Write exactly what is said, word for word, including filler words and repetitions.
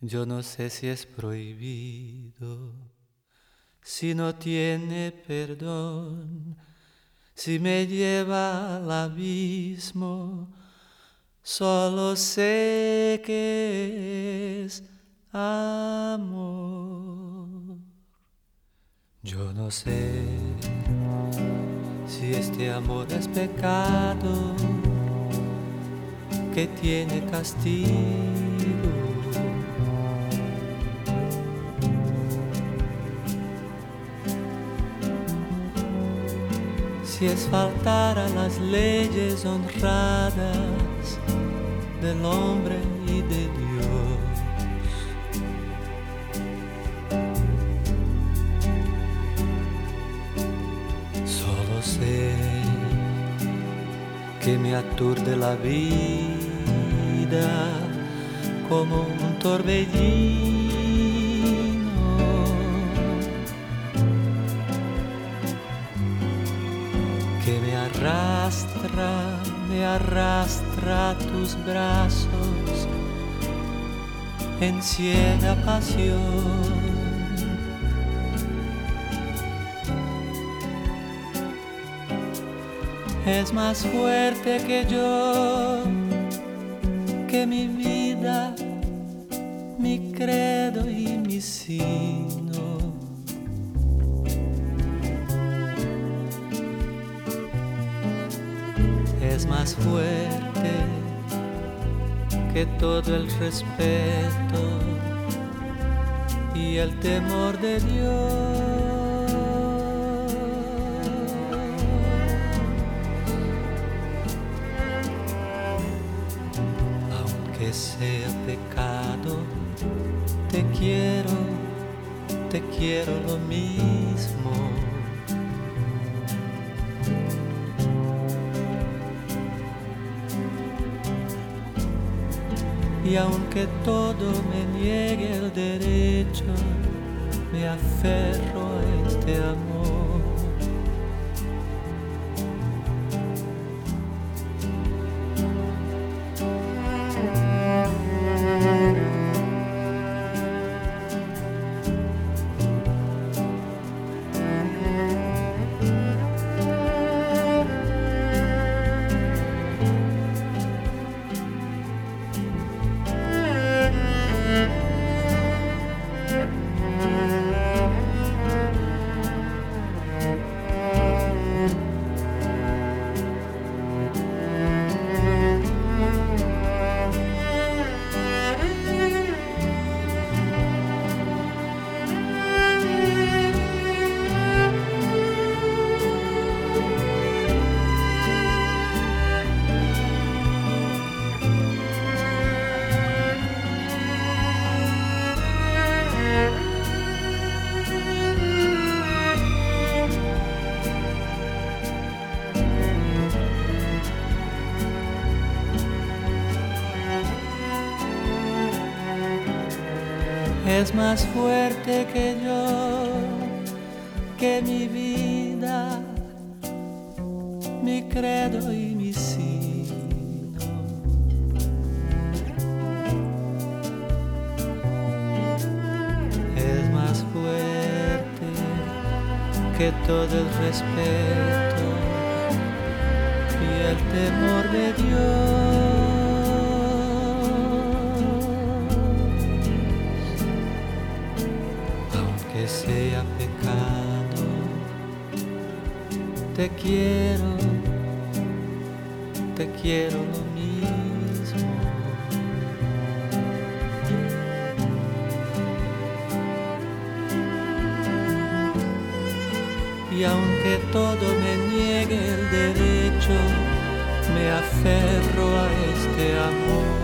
Yo no sé si es prohibido, si no tiene perdón, si me lleva al abismo, solo sé que es amor. Yo no sé si este amor es pecado que tiene castigo. Si es faltar a las leyes honradas del hombre y de Dios. Solo sé que me aturde la vida como un torbellino. Que me arrastra, me arrastra a tus brazos en ciega pasión. Es más fuerte que yo, que mi vida, mi credo y mi sino. Es más fuerte que todo el respeto y el temor de Dios. Aunque sea pecado, te quiero, te quiero lo mismo. Y aunque todo me niegue el derecho, me aferro a este amor. Es más fuerte que yo, que mi vida, mi credo y mi sino. Es más fuerte que todo el respeto y el temor de Dios. Que sea pecado, te quiero, te quiero lo mismo. Y aunque todo me niegue el derecho, me aferro a este amor.